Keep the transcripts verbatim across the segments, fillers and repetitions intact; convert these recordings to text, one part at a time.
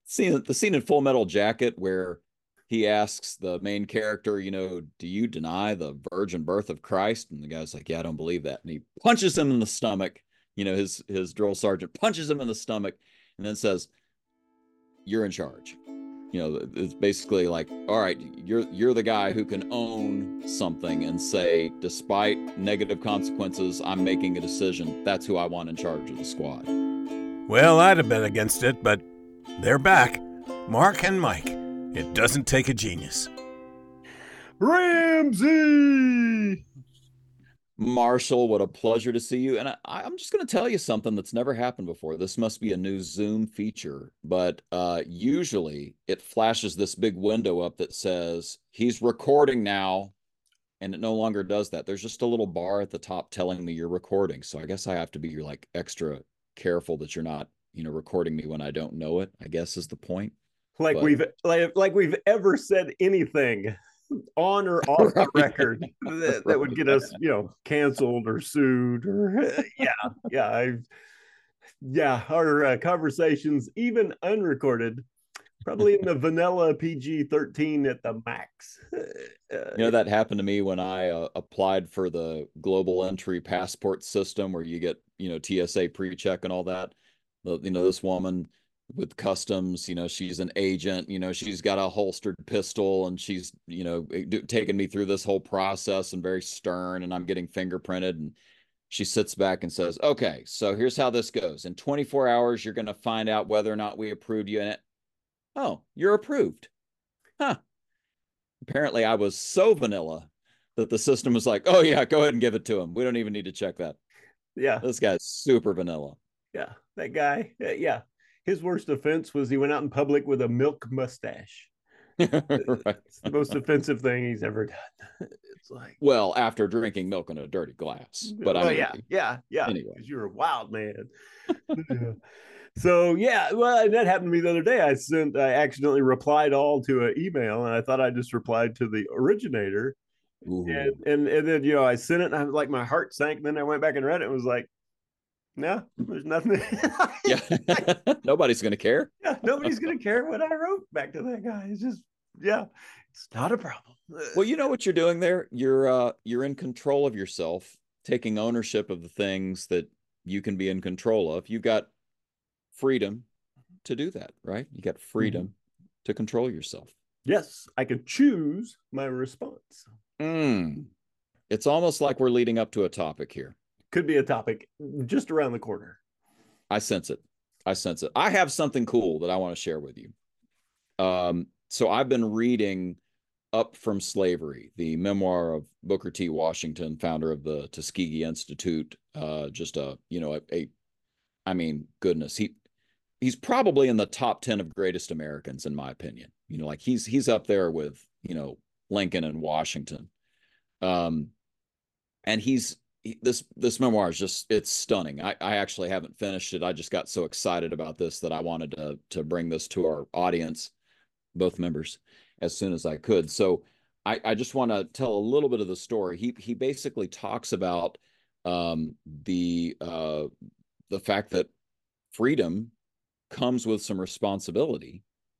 scene, the scene in Full Metal Jacket where he asks the main character, you know, do you deny the virgin birth of Christ? And the guy's like, yeah, I don't believe that. And he punches him in the stomach. You know, his his drill sergeant punches him in the stomach and then says, you're in charge. You know, it's basically like, all right, you're you're the guy who can own something and say, despite negative consequences, I'm making a decision. That's who I want in charge of the squad. Well, I'd have been against it, but they're back. Mark and Mike. It doesn't take a genius. Ramsey! Marshall, what a pleasure to see you. And I, I'm just going to tell you something that's never happened before. This must be a new Zoom feature, but uh, usually it flashes this big window up that says he's recording now, and it no longer does that. There's just a little bar at the top telling me you're recording. So I guess I have to be like extra careful that you're not, you know, recording me when I don't know it, I guess is the point. Like But- we've like, like we've ever said anything on or off the record that, that would get us, you know, canceled or sued or yeah, yeah, I, yeah. Our uh, conversations, even unrecorded, probably in the vanilla P G thirteen at the max. Uh, You know, that happened to me when I uh, applied for the global entry passport system where you get, you know, T S A pre-check and all that. The, you know, this woman with customs, you know, she's an agent, you know, she's got a holstered pistol and she's, you know, taking me through this whole process and very stern, and I'm getting fingerprinted, and she sits back and says, okay, so here's how this goes. In twenty-four hours, you're going to find out whether or not we approved you. And it, oh, you're approved. Huh. Apparently I was so vanilla that the system was like, oh yeah, go ahead and give it to him. We don't even need to check that. Yeah. This guy's super vanilla. Yeah. That guy. Yeah. His worst offense was he went out in public with a milk mustache. Right. It's the most offensive thing he's ever done. It's like, well, after drinking milk in a dirty glass. But well, I mean, yeah, yeah, yeah. Anyway. Because you're a wild man. Yeah. So yeah, well, and that happened to me the other day. I sent, I accidentally replied all to an email, and I thought I just replied to the originator, and, and and then you know I sent it, and I was like, my heart sank. Then I went back and read it, and was like, no, there's nothing. Yeah, nobody's gonna care. Yeah, nobody's gonna care what I wrote back to that guy. It's just, yeah, it's not a problem. Well, you know what you're doing there. You're uh, you're in control of yourself, taking ownership of the things that you can be in control of. You've got freedom to do that, right? You got freedom mm-hmm. to control yourself. Yes, I can choose my response. Mm. It's almost like we're leading up to a topic here. Could be a topic just around the corner. I sense it. I sense it. I have something cool that I want to share with you. Um, so I've been reading Up from Slavery, the memoir of Booker T. Washington, founder of the Tuskegee Institute. Uh, just a, you know, a, a, I mean, goodness, he, he's probably in the top ten of greatest Americans, in my opinion. You know, like he's, he's up there with, you know, Lincoln and Washington. Um, and he's, he, this, this memoir is just, it's stunning. I, I actually haven't finished it. I just got so excited about this that I wanted to, to bring this to our audience, both members, as soon as I could. So I, I just want to tell a little bit of the story. He, he basically talks about um, the, uh, the fact that freedom comes with some responsibility,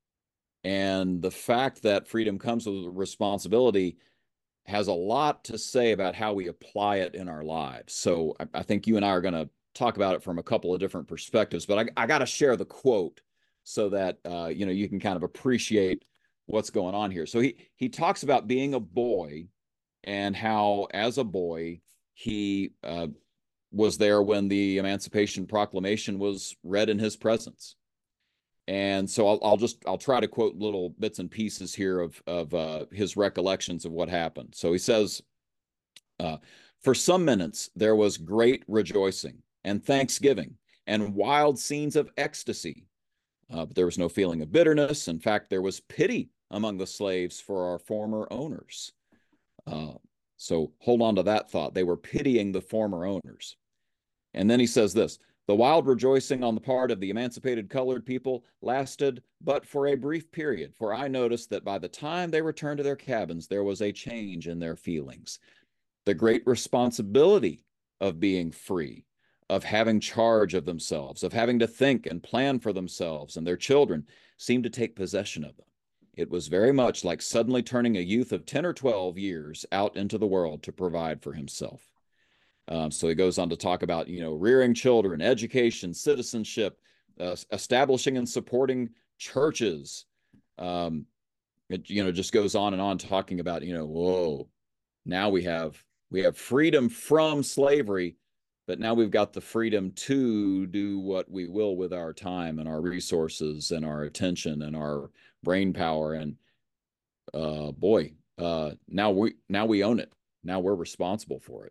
and the fact that freedom comes with responsibility has a lot to say about how we apply it in our lives. So I, I think you and I are going to talk about it from a couple of different perspectives, but I, I got to share the quote so that, uh, you know, you can kind of appreciate what's going on here. So he, he talks about being a boy and how, as a boy, he uh, was there when the Emancipation Proclamation was read in his presence. And so I'll, I'll just, I'll try to quote little bits and pieces here of, of uh, his recollections of what happened. So he says, uh, for some minutes, there was great rejoicing and thanksgiving and wild scenes of ecstasy. Uh, but there was no feeling of bitterness. In fact, there was pity among the slaves for our former owners. Uh, so hold on to that thought. They were pitying the former owners. And then he says this: the wild rejoicing on the part of the emancipated colored people lasted but for a brief period, for I noticed that by the time they returned to their cabins, there was a change in their feelings. The great responsibility of being free, of having charge of themselves, of having to think and plan for themselves and their children, seemed to take possession of them. It was very much like suddenly turning a youth of ten or twelve years out into the world to provide for himself. Um, so he goes on to talk about, you know, rearing children, education, citizenship, uh, establishing and supporting churches. Um, it, you know, just goes on and on talking about, you know, whoa, now we have we have freedom from slavery, but now we've got the freedom to do what we will with our time and our resources and our attention and our brain power. And uh, boy, uh, now we now we own it. Now we're responsible for it.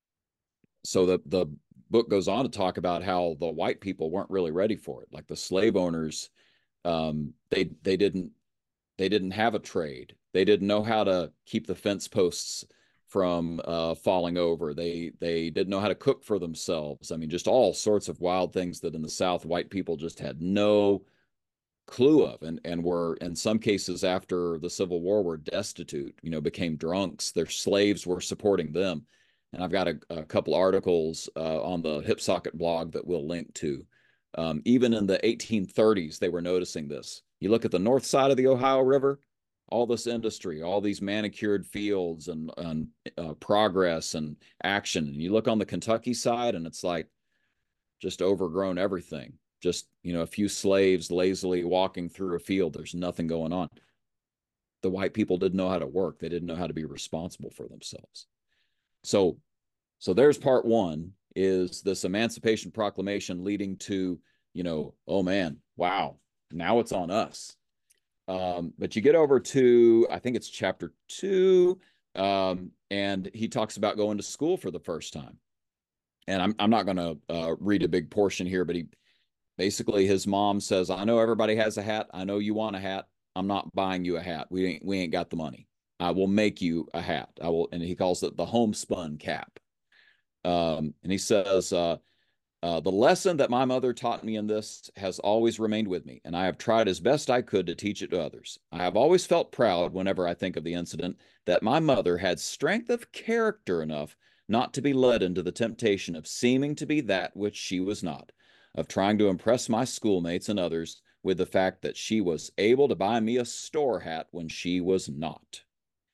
So the the book goes on to talk about how the white people weren't really ready for it. Like the slave owners, um, they they didn't they didn't have a trade. They didn't know how to keep the fence posts from uh, falling over. They they didn't know how to cook for themselves. I mean, just all sorts of wild things that in the South, white people just had no clue of, and and were in some cases after the Civil War were destitute. You know, became drunks. Their slaves were supporting them. And I've got a, a couple articles uh, on the Hipsocket blog that we'll link to. Um, even in the eighteen thirties, they were noticing this. You look at the north side of the Ohio River, all this industry, all these manicured fields and, and uh, progress and action. And you look on the Kentucky side, and it's like just overgrown everything. Just, you know, a few slaves lazily walking through a field. There's nothing going on. The white people didn't know how to work. They didn't know how to be responsible for themselves. So, so there's part one, is this Emancipation Proclamation leading to, you know, oh man, wow, now it's on us. Um, but you get over to, I think it's chapter two, um, and he talks about going to school for the first time. And I'm I'm not going to uh, read a big portion here, but he basically, his mom says, "I know everybody has a hat. I know you want a hat. I'm not buying you a hat. We ain't we ain't got the money. I will make you a hat. I will," and he calls it the homespun cap. Um, and he says, uh, uh, "The lesson that my mother taught me in this has always remained with me, and I have tried as best I could to teach it to others. I have always felt proud whenever I think of the incident that my mother had strength of character enough not to be led into the temptation of seeming to be that which she was not, of trying to impress my schoolmates and others with the fact that she was able to buy me a store hat when she was not."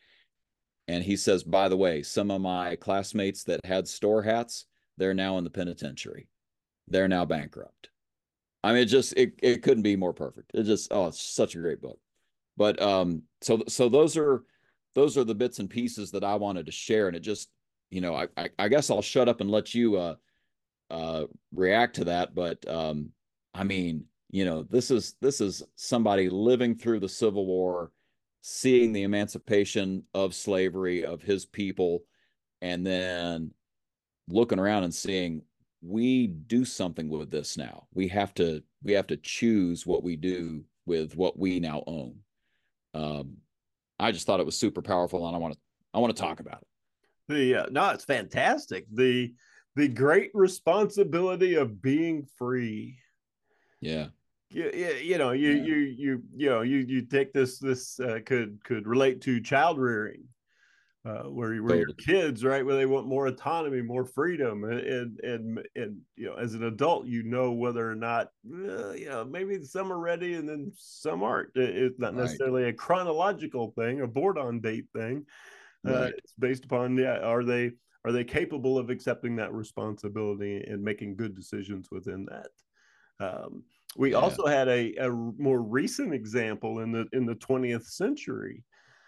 And he says, by the way, some of my classmates that had store hats, they're now in the penitentiary. They're now bankrupt. I mean, it just, it, it couldn't be more perfect. It just, oh, it's such a great book. But um, so, so those are, those are the bits and pieces that I wanted to share. And it just, you know, I, I, I guess I'll shut up and let you uh, uh, react to that. But um, I mean, you know, this is, this is somebody living through the Civil War, seeing the emancipation of slavery, of his people, and then looking around and seeing, we do something with this now. We have to, we have to choose what we do with what we now own. Um, I just thought it was super powerful, and I want to, I want to talk about it. The uh, no, it's fantastic. The the great responsibility of being free. Yeah. You, you know, you, Yeah. you, you, you know, you, you take this, this uh, could, could relate to child rearing, uh, where, where Totally. your kids, right, where they want more autonomy, more freedom. And, and, and, you know, as an adult, you know, whether or not, uh, you know, maybe some are ready and then some aren't. It's not necessarily right. a chronological thing, a board on date thing. Uh, right. It's based upon, yeah, are they, are they capable of accepting that responsibility and making good decisions within that? Um, we yeah. also had a, a more recent example in the in the twentieth century.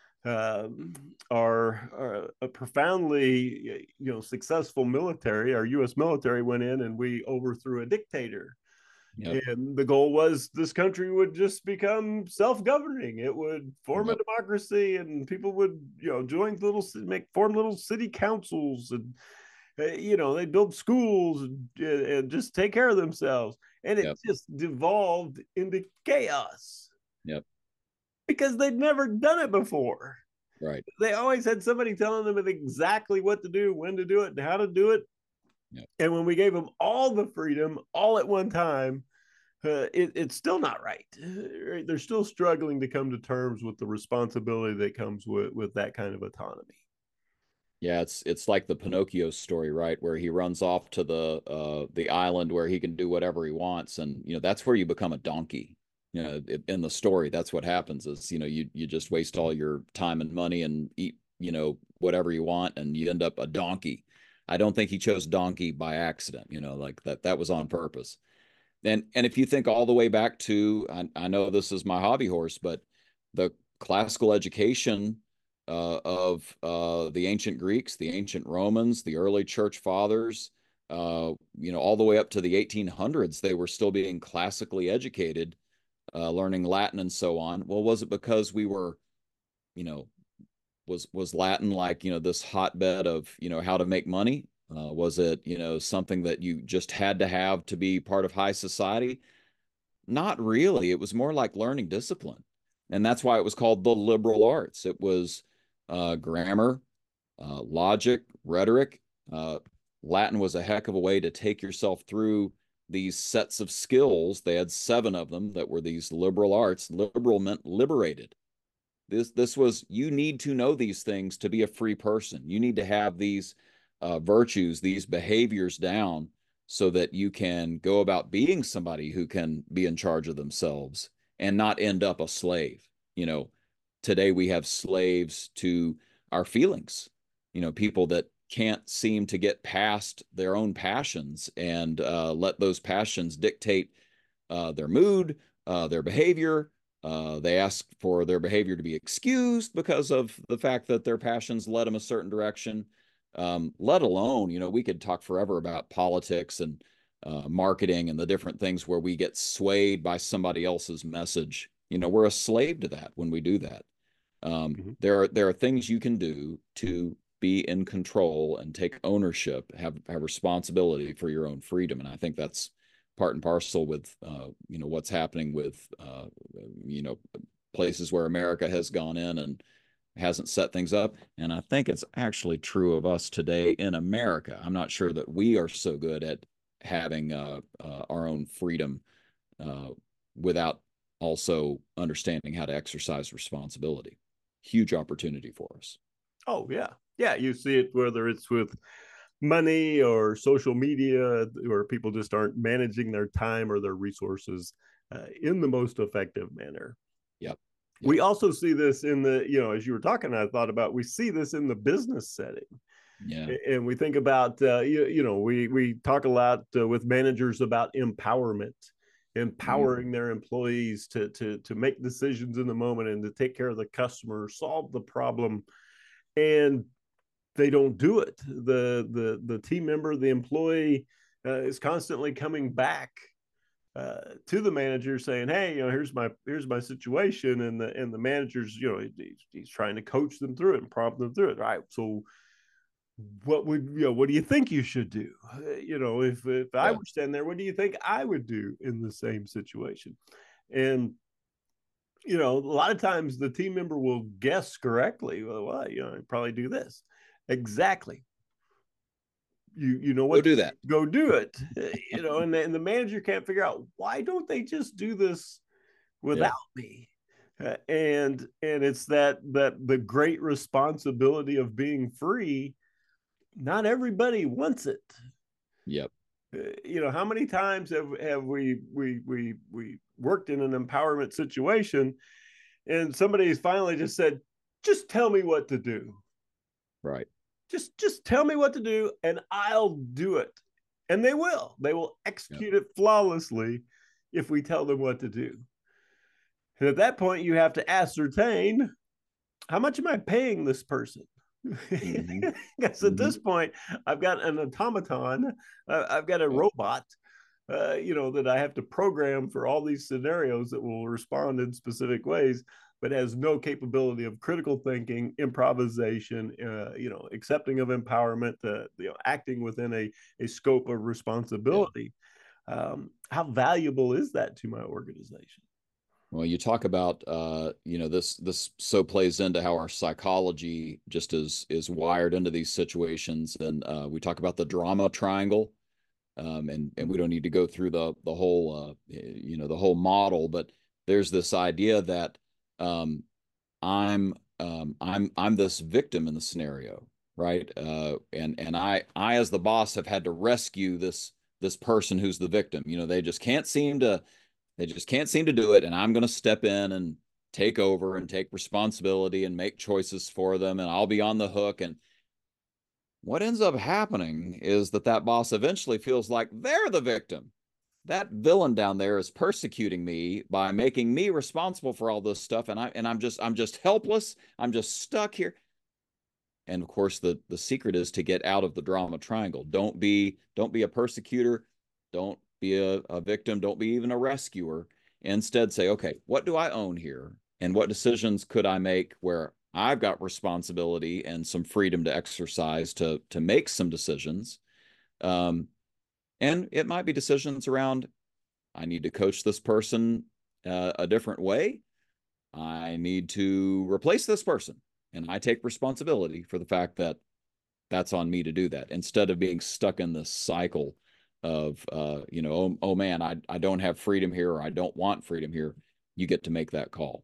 Um, our, our a profoundly you know successful military, our U S military went in and we overthrew a dictator. Yep. And the goal was this country would just become self-governing. It would form yep. a democracy, and people would you know join little make form little city councils, and you know they build schools and, and just take care of themselves. And it yep. just devolved into chaos. Yep. Because they'd never done it before. Right. They always had somebody telling them exactly what to do, when to do it, and how to do it. Yep. And when we gave them all the freedom all at one time, uh, it, it's still not right. right. They're still struggling to come to terms with the responsibility that comes with, with that kind of autonomy. Yeah, it's it's like the Pinocchio story, right? Where he runs off to the uh the island where he can do whatever he wants, and you know that's where you become a donkey. You know, in the story, that's what happens is, you know, you you just waste all your time and money and eat, you know, whatever you want, and you end up a donkey. I don't think he chose donkey by accident, you know, like that that was on purpose. And and if you think all the way back to, I, I know this is my hobby horse, but the classical education uh, of uh, the ancient Greeks, the ancient Romans, the early church fathers, uh, you know, all the way up to the eighteen hundreds, they were still being classically educated, uh, learning Latin and so on. Well, was it because we were, you know, was was Latin like, you know, this hotbed of, you know, how to make money? Uh, was it, you know, something that you just had to have to be part of high society? Not really. It was more like learning discipline. And that's why it was called the liberal arts. It was uh, grammar, uh, logic, rhetoric. Uh, Latin was a heck of a way to take yourself through these sets of skills. They had seven of them that were these liberal arts. Liberal meant liberated. This this was, you need to know these things to be a free person. You need to have these uh, virtues, these behaviors down so that you can go about being somebody who can be in charge of themselves and not end up a slave. You know, today we have slaves to our feelings, you know, people that can't seem to get past their own passions and uh, let those passions dictate uh, their mood, uh, their behavior. Uh, they ask for their behavior to be excused because of the fact that their passions led them a certain direction. Um, let alone, you know, we could talk forever about politics and uh, marketing and the different things where we get swayed by somebody else's message. You know, we're a slave to that when we do that. Um, Mm-hmm. there are there are things you can do to be in control and take ownership, have have responsibility for your own freedom, and I think that's part and parcel with uh, you know what's happening with uh, you know places where America has gone in and hasn't set things up. And I think it's actually true of us today in America. I'm not sure that we are so good at having uh, uh, our own freedom uh, without also understanding how to exercise responsibility. Huge opportunity for us. Oh yeah, yeah. You see it whether it's with money or social media, where people just aren't managing their time or their resources uh, in the most effective manner. Yep. Yep. We also see this in the, you know, as you were talking, I thought about, we see this in the business setting. Yeah. And we think about, uh, you, you know, we, we talk a lot uh, with managers about empowerment, empowering mm. their employees to, to, to make decisions in the moment and to take care of the customer, solve the problem. And they don't do it. The, the, the team member, the employee uh, is constantly coming back uh, to the manager saying, "Hey, you know, here's my here's my situation," and the and the manager's, you know, he's, he's trying to coach them through it and prompt them through it. All right, so what would you know? What do you think you should do? Uh, you know, if if yeah. I were standing there, what do you think I would do in the same situation? And you know, a lot of times the team member will guess correctly. Well, well you know, I'd probably do this. Exactly. You you know what? Go do that. Go do it. You know, and the, and the manager can't figure out, why don't they just do this without yeah. me? Uh, and and it's that that the great responsibility of being free. Not everybody wants it. Yep. Uh, you know, how many times have have we we we we worked in an empowerment situation, and somebody's finally just said, "Just tell me what to do." Right. Just, just tell me what to do and I'll do it. And they will. They will execute yep. it flawlessly if we tell them what to do. And at that point, you have to ascertain, how much am I paying this person? Mm-hmm. Because mm-hmm. at this point, I've got an automaton, uh, I've got a yep. robot, uh, you know, that I have to program for all these scenarios that will respond in specific ways, but has no capability of critical thinking, improvisation, uh, you know, accepting of empowerment, uh, you know, acting within a, a scope of responsibility. Yeah. Um, how valuable is that to my organization? Well, you talk about, uh, you know, this this so plays into how our psychology just is is wired into these situations, and uh, we talk about the drama triangle, um, and and we don't need to go through the the whole, uh, you know, the whole model, but there's this idea that Um, I'm um, I'm I'm this victim in the scenario. right? Uh, and and I I as the boss have had to rescue this this person who's the victim. You know, they just can't seem to they just can't seem to do it, and I'm going to step in and take over and take responsibility and make choices for them, and I'll be on the hook. And what ends up happening is that that boss eventually feels like they're the victim. That villain down there is persecuting me by making me responsible for all this stuff, and I and I'm just I'm just helpless. I'm just stuck here. And of course, the the secret is to get out of the drama triangle. Don't be don't be a persecutor. Don't be a, a victim. Don't be even a rescuer. Instead, say, okay, what do I own here? And what decisions could I make where I've got responsibility and some freedom to exercise to to make some decisions? Um, and it might be decisions around, I need to coach this person uh, a different way. I need to replace this person. And I take responsibility for the fact that that's on me to do that, instead of being stuck in this cycle of, uh, you know, oh, oh man, I, I don't have freedom here, or I don't want freedom here. You get to make that call.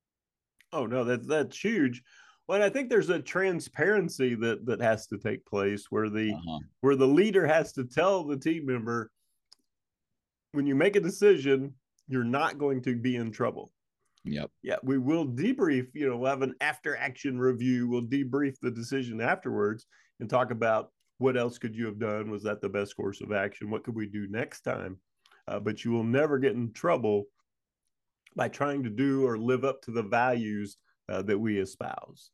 Oh no, that's that's huge. Well, I think there's a transparency that that has to take place where the Uh-huh. where the leader has to tell the team member, when you make a decision, you're not going to be in trouble. Yep. Yeah, we will debrief, you know, we'll have an after action review. We'll debrief the decision afterwards and talk about what else could you have done? Was that the best course of action? What could we do next time? Uh, but you will never get in trouble by trying to do or live up to the values uh, that we espouse.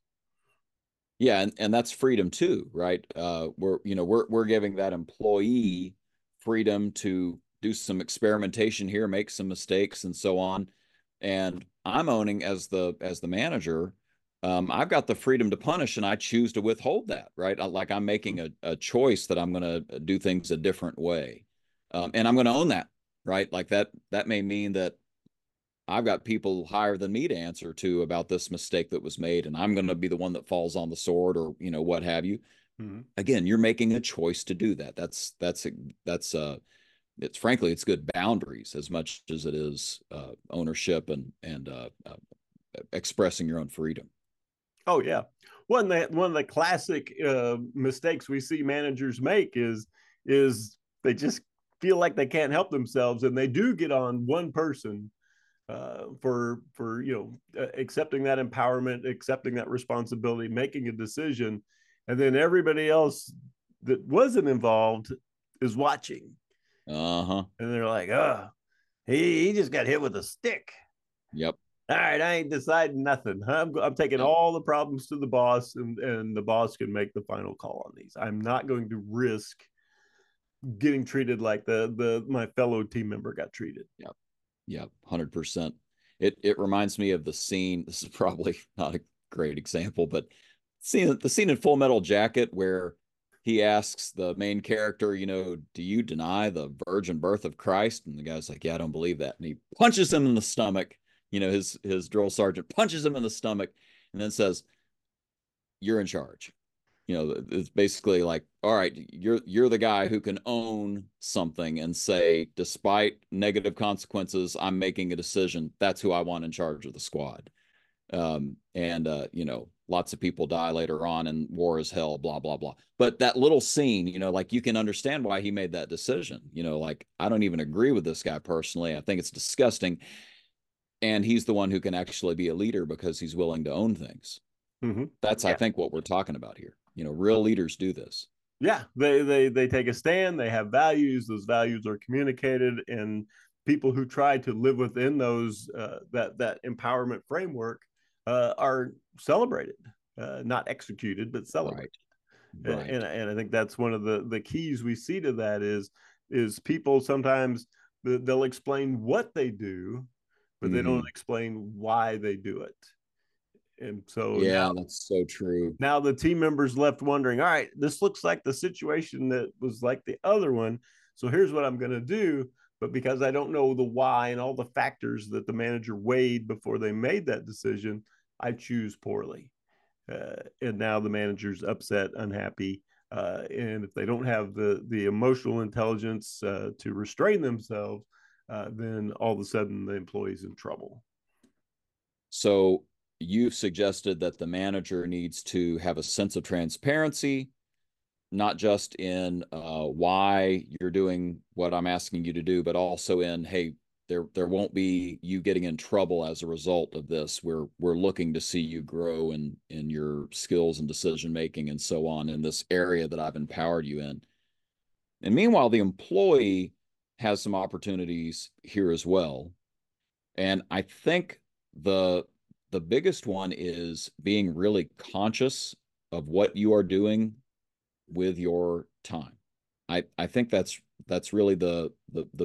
Yeah, and, and that's freedom too, right? Uh, we're you know we're we're giving that employee freedom to do some experimentation here, make some mistakes, and so on. And I'm owning as the as the manager, um, I've got the freedom to punish, and I choose to withhold that, right? Like I'm making a, a choice that I'm going to do things a different way, um, and I'm going to own that, right? Like that that may mean that I've got people higher than me to answer to about this mistake that was made, and I'm going to be the one that falls on the sword, or you know what have you. Mm-hmm. Again, you're making a choice to do that. That's that's that's uh it's frankly it's good boundaries as much as it is uh, ownership and and uh, uh, expressing your own freedom. Oh yeah, one that one of the classic uh, mistakes we see managers make is is they just feel like they can't help themselves, and they do get on one person uh, for for you know uh, accepting that empowerment, accepting that responsibility, making a decision, and then everybody else that wasn't involved is watching. Uh-huh. And they're like, oh, he, he just got hit with a stick. Yep. All right, I ain't deciding nothing. I'm, I'm taking yep. all the problems to the boss, and, and the boss can make the final call on these. I'm not going to risk getting treated like the the my fellow team member got treated. Yep. Yep. one hundred percent. It it reminds me of the scene. This is probably not a great example, but scene the scene in Full Metal Jacket where he asks the main character, you know, do you deny the virgin birth of Christ? And the guy's like, yeah, I don't believe that. And he punches him in the stomach. You know, his his drill sergeant punches him in the stomach and then says, you're in charge. You know, it's basically like, all right, you're you're the guy who can own something and say, despite negative consequences, I'm making a decision. That's who I want in charge of the squad. Um, and, uh, you know, lots of people die later on and war is hell, blah, blah, blah. But that little scene, you know, like you can understand why he made that decision. You know, like I don't even agree with this guy personally. I think it's disgusting. And he's the one who can actually be a leader because he's willing to own things. Mm-hmm. That's, yeah. I think, what we're talking about here. You know, real leaders do this. Yeah, they they they take a stand. They have values. Those values are communicated, and people who try to live within those uh, that that empowerment framework uh, are celebrated, uh, not executed, but celebrated. Right. Right. And, and I think that's one of the the keys we see to that is is people sometimes they'll explain what they do, but mm-hmm. they don't explain why they do it. And so yeah, now, that's so true. Now the team members left wondering, all right, this looks like the situation that was like the other one. So here's what I'm going to do. But because I don't know the why and all the factors that the manager weighed before they made that decision, I choose poorly. Uh, and now the manager's upset, unhappy. Uh, and if they don't have the, the emotional intelligence uh, to restrain themselves, uh, then all of a sudden the employee's in trouble. So you've suggested that the manager needs to have a sense of transparency, not just in uh, why you're doing what I'm asking you to do, but also in, hey, there there won't be you getting in trouble as a result of this. We're we're looking to see you grow in in your skills and decision making and so on in this area that I've empowered you in. And meanwhile, the employee has some opportunities here as well. And I think the the biggest one is being really conscious of what you are doing with your time. I I think that's that's really the the the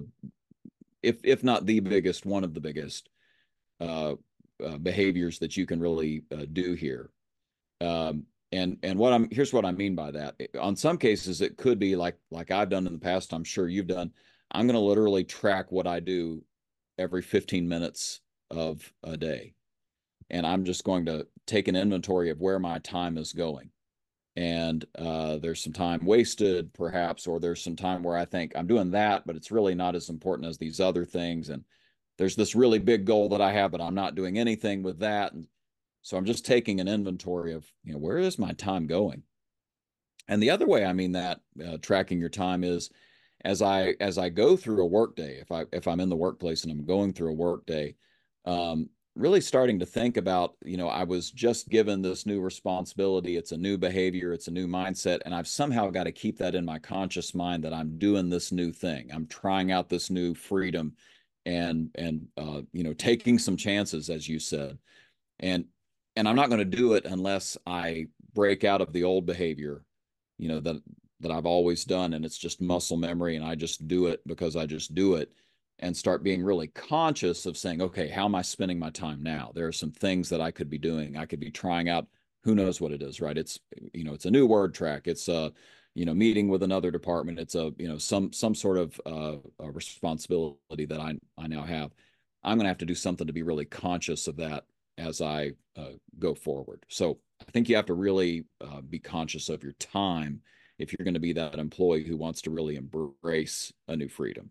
if if not the biggest, one of the biggest uh, uh, behaviors that you can really uh, do here. Um, and and what I'm here's what I mean by that. On some cases, it could be like like I've done in the past. I'm sure you've done. I'm going to literally track what I do every fifteen minutes of a day, and I'm just going to take an inventory of where my time is going. And uh, there's some time wasted, perhaps, or there's some time where I think I'm doing that, but it's really not as important as these other things. And there's this really big goal that I have, but I'm not doing anything with that. And so I'm just taking an inventory of, you know, where is my time going? And the other way I mean that, uh, tracking your time, is as I as I go through a workday, if I if I'm in the workplace and I'm going through a workday, um, really starting to think about, you know, I was just given this new responsibility. It's a new behavior. It's a new mindset. And I've somehow got to keep that in my conscious mind that I'm doing this new thing. I'm trying out this new freedom and, and, uh, you know, taking some chances, as you said. And, and I'm not going to do it unless I break out of the old behavior, you know, that, that I've always done. And it's just muscle memory. And I just do it because I just do it. And start being really conscious of saying, okay, how am I spending my time now? There are some things that I could be doing. I could be trying out, who knows what it is, right? It's, you know, it's a new word track. It's a, you know, meeting with another department. It's a, you know, some, some sort of uh, a responsibility that I, I now have. I'm going to have to do something to be really conscious of that as I uh, go forward. So I think you have to really uh, be conscious of your time if you're going to be that employee who wants to really embrace a new freedom.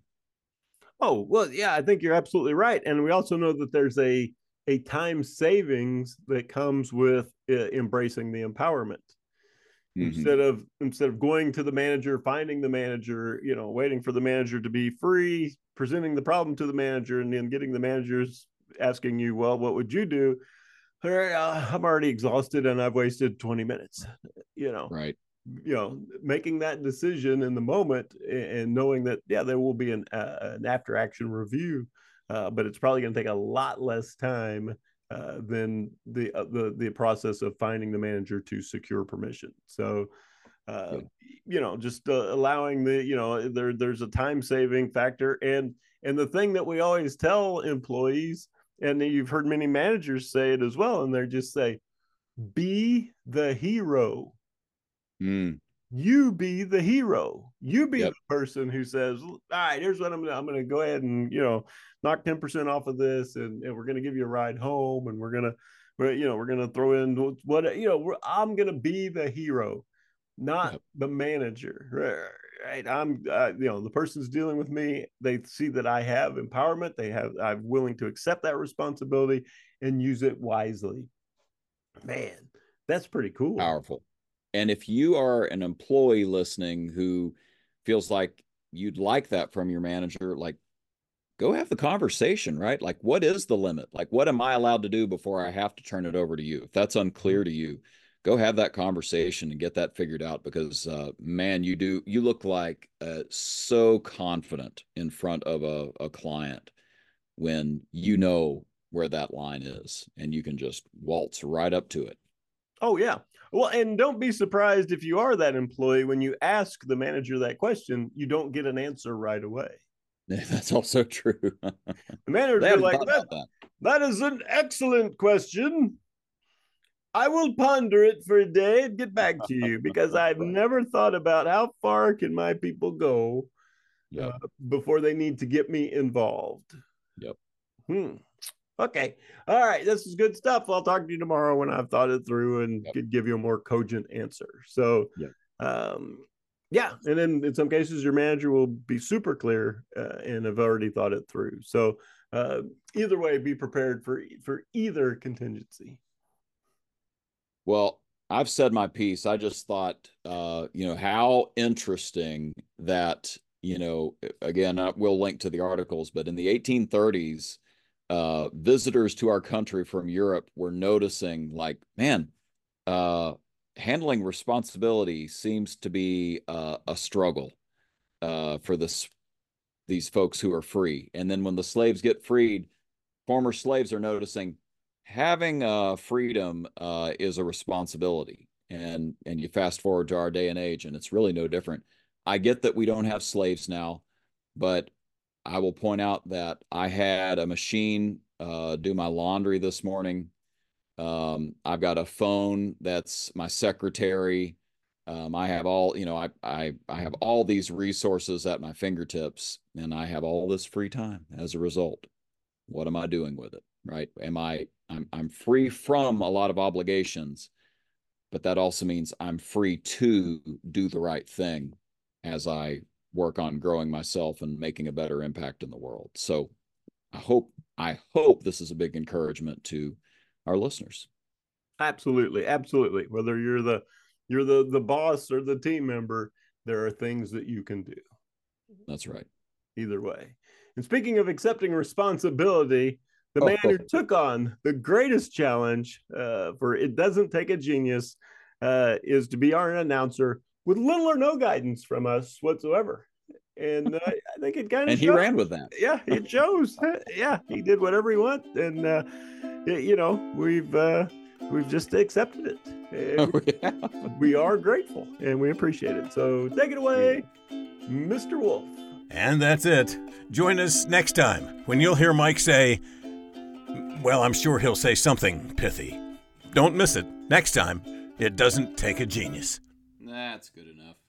Oh, well, yeah, I think you're absolutely right. And we also know that there's a a time savings that comes with uh, embracing the empowerment. Mm-hmm. Instead of instead of going to the manager, finding the manager, you know, waiting for the manager to be free, presenting the problem to the manager, and then getting the managers asking you, well, what would you do? Uh, I'm already exhausted and I've wasted twenty minutes, you know. Right. You know, making that decision in the moment and knowing that, yeah, there will be an, uh, an after action review, uh, but it's probably going to take a lot less time uh, than the, uh, the, the process of finding the manager to secure permission. So, uh, yeah. you know, just uh, allowing the, you know, there, there's a time saving factor. And, and the thing that we always tell employees, and you've heard many managers say it as well, and they're just say, be the hero. Mm. You be the hero. You be yep. the person who says, all right, here's what I'm gonna I'm gonna go ahead and, you know, knock ten percent off of this, and, and we're gonna give you a ride home, and we're gonna we're, you know, we're gonna throw in what, you know, we're, I'm gonna be the hero, not yep. the manager. Right. I'm uh, you know, the person's dealing with me. They see that I have empowerment. They have I'm willing to accept that responsibility and use it wisely. Man, that's pretty cool. Powerful. And if you are an employee listening who feels like you'd like that from your manager, like, go have the conversation, right? Like, what is the limit? Like, what am I allowed to do before I have to turn it over to you? If that's unclear to you, go have that conversation and get that figured out, because, uh, man, you do, you look like uh, so confident in front of a, a client when you know where that line is and you can just waltz right up to it. Oh, yeah. Well, and don't be surprised if you are that employee, when you ask the manager that question, you don't get an answer right away. That's also true. The manager will be like, that, that. that is an excellent question. I will ponder it for a day and get back to you, because I've right. never thought about how far can my people go yep. uh, before they need to get me involved. Yep. Hmm. Okay. All right. This is good stuff. I'll talk to you tomorrow when I've thought it through and yep. could give you a more cogent answer. So, yep. um, yeah. And then in some cases, your manager will be super clear uh, and have already thought it through. So uh, either way, be prepared for, for either contingency. Well, I've said my piece. I just thought, uh, you know, how interesting that, you know, again, uh, we'll link to the articles, but in the eighteen thirties, uh, visitors to our country from Europe were noticing, like, man, uh, handling responsibility seems to be uh, a struggle uh, for this these folks who are free. And then when the slaves get freed, former slaves are noticing having uh, freedom uh, is a responsibility. And and you fast forward to our day and age, and it's really no different. I get that we don't have slaves now, but I will point out that I had a machine uh, do my laundry this morning. Um, I've got a phone that's my secretary. Um, I have all, you know, I, I, I have all these resources at my fingertips, and I have all this free time as a result. What am I doing with it? Right? Am I, I'm, I'm free from a lot of obligations, but that also means I'm free to do the right thing as I work on growing myself and making a better impact in the world. So I hope, I hope this is a big encouragement to our listeners. Absolutely. Absolutely. Whether you're the, you're the, the boss or the team member, there are things that you can do. That's right. Either way. And speaking of accepting responsibility, the man oh. who took on the greatest challenge uh, for It Doesn't Take a Genius uh, is to be our announcer with little or no guidance from us whatsoever. And uh, I think it kind of and shows. He ran with that. Yeah, it shows. Yeah, he did whatever he wanted, and uh, you know, we've uh, we've just accepted it. And oh, yeah. We are grateful and we appreciate it. So take it away, Mister Wolf. And that's it. Join us next time when you'll hear Mike say, well, I'm sure he'll say something pithy. Don't miss it. Next time, It Doesn't Take a Genius. That's good enough.